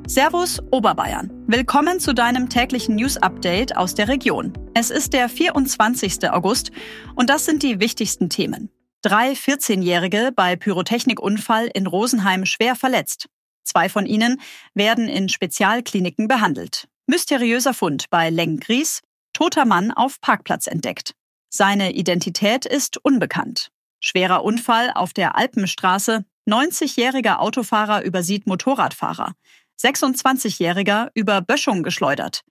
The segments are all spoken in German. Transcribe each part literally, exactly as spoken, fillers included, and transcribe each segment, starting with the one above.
Servus Oberbayern. Willkommen zu deinem täglichen News-Update aus der Region. Es ist der vierundzwanzigster August und das sind die wichtigsten Themen. Drei vierzehnjährige bei Pyrotechnikunfall in Rosenheim schwer verletzt. Zwei von ihnen werden in Spezialkliniken behandelt. Mysteriöser Fund bei Lenggries, toter Mann auf Parkplatz entdeckt. Seine Identität ist unbekannt. Schwerer Unfall auf der Alpenstraße, neunzigjähriger Autofahrer übersieht Motorradfahrer. sechsundzwanzigjähriger über Böschung geschleudert.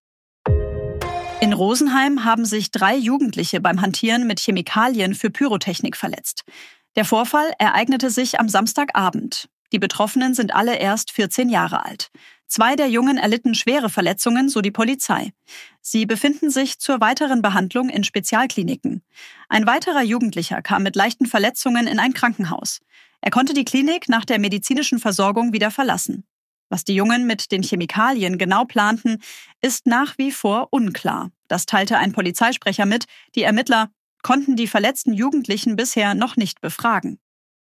In Rosenheim haben sich drei Jugendliche beim Hantieren mit Chemikalien für Pyrotechnik verletzt. Der Vorfall ereignete sich am Samstagabend. Die Betroffenen sind alle erst vierzehn Jahre alt. Zwei der Jungen erlitten schwere Verletzungen, so die Polizei. Sie befinden sich zur weiteren Behandlung in Spezialkliniken. Ein weiterer Jugendlicher kam mit leichten Verletzungen in ein Krankenhaus. Er konnte die Klinik nach der medizinischen Versorgung wieder verlassen. Was die Jungen mit den Chemikalien genau planten, ist nach wie vor unklar. Das teilte ein Polizeisprecher mit. Die Ermittler konnten die verletzten Jugendlichen bisher noch nicht befragen.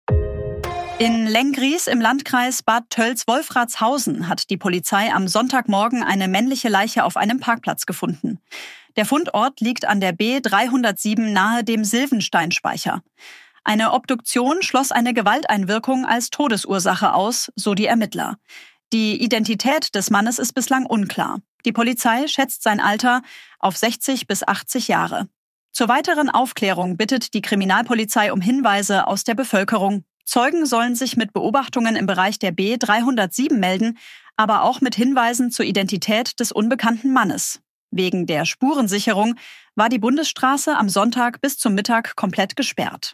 In Lenggries im Landkreis Bad Tölz-Wolfratshausen hat die Polizei am Sonntagmorgen eine männliche Leiche auf einem Parkplatz gefunden. Der Fundort liegt an der B dreihundertsieben nahe dem Silvensteinspeicher. Eine Obduktion schloss eine Gewalteinwirkung als Todesursache aus, so die Ermittler. Die Identität des Mannes ist bislang unklar. Die Polizei schätzt sein Alter auf sechzig bis achtzig Jahre. Zur weiteren Aufklärung bittet die Kriminalpolizei um Hinweise aus der Bevölkerung. Zeugen sollen sich mit Beobachtungen im Bereich der B dreihundertsieben melden, aber auch mit Hinweisen zur Identität des unbekannten Mannes. Wegen der Spurensicherung war die Bundesstraße am Sonntag bis zum Mittag komplett gesperrt.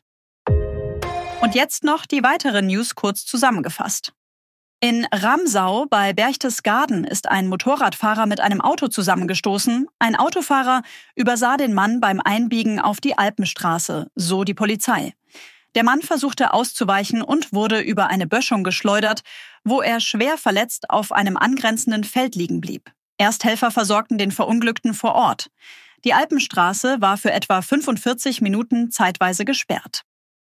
Und jetzt noch die weiteren News kurz zusammengefasst. In Ramsau bei Berchtesgaden ist ein Motorradfahrer mit einem Auto zusammengestoßen. Ein Autofahrer übersah den Mann beim Einbiegen auf die Alpenstraße, so die Polizei. Der Mann versuchte auszuweichen und wurde über eine Böschung geschleudert, wo er schwer verletzt auf einem angrenzenden Feld liegen blieb. Ersthelfer versorgten den Verunglückten vor Ort. Die Alpenstraße war für etwa fünfundvierzig Minuten zeitweise gesperrt.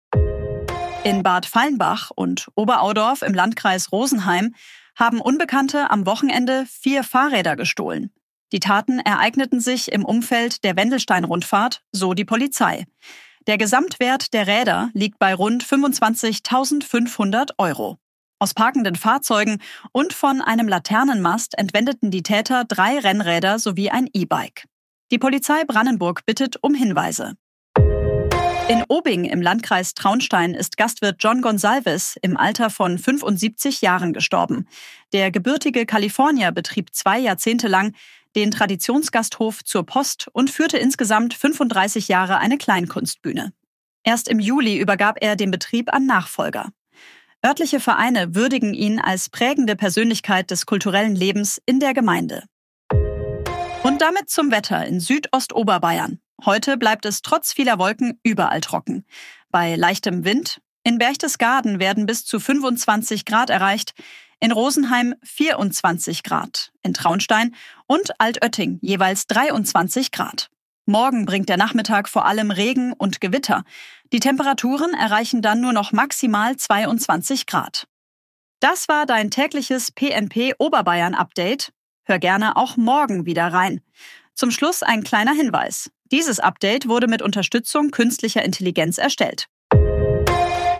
In Bad Fallenbach und Oberaudorf im Landkreis Rosenheim haben Unbekannte am Wochenende vier Fahrräder gestohlen. Die Taten ereigneten sich im Umfeld der Wendelstein-Rundfahrt, so die Polizei. Der Gesamtwert der Räder liegt bei rund fünfundzwanzigtausendfünfhundert Euro. Aus parkenden Fahrzeugen und von einem Laternenmast entwendeten die Täter drei Rennräder sowie ein E-Bike. Die Polizei Brandenburg bittet um Hinweise. In Obing im Landkreis Traunstein ist Gastwirt John Gonsalves im Alter von fünfundsiebzig Jahren gestorben. Der gebürtige Kalifornier betrieb zwei Jahrzehnte lang den Traditionsgasthof Zur Post und führte insgesamt fünfunddreißig Jahre eine Kleinkunstbühne. Erst im Juli übergab er den Betrieb an Nachfolger. Örtliche Vereine würdigen ihn als prägende Persönlichkeit des kulturellen Lebens in der Gemeinde. Und damit zum Wetter in Südostoberbayern. Heute bleibt es trotz vieler Wolken überall trocken. Bei leichtem Wind in Berchtesgaden werden bis zu fünfundzwanzig Grad erreicht, in Rosenheim vierundzwanzig Grad, in Traunstein und Altötting jeweils dreiundzwanzig Grad. Morgen bringt der Nachmittag vor allem Regen und Gewitter. Die Temperaturen erreichen dann nur noch maximal zweiundzwanzig Grad. Das war dein tägliches P N P Oberbayern Update. Hör gerne auch morgen wieder rein. Zum Schluss ein kleiner Hinweis. Dieses Update wurde mit Unterstützung künstlicher Intelligenz erstellt.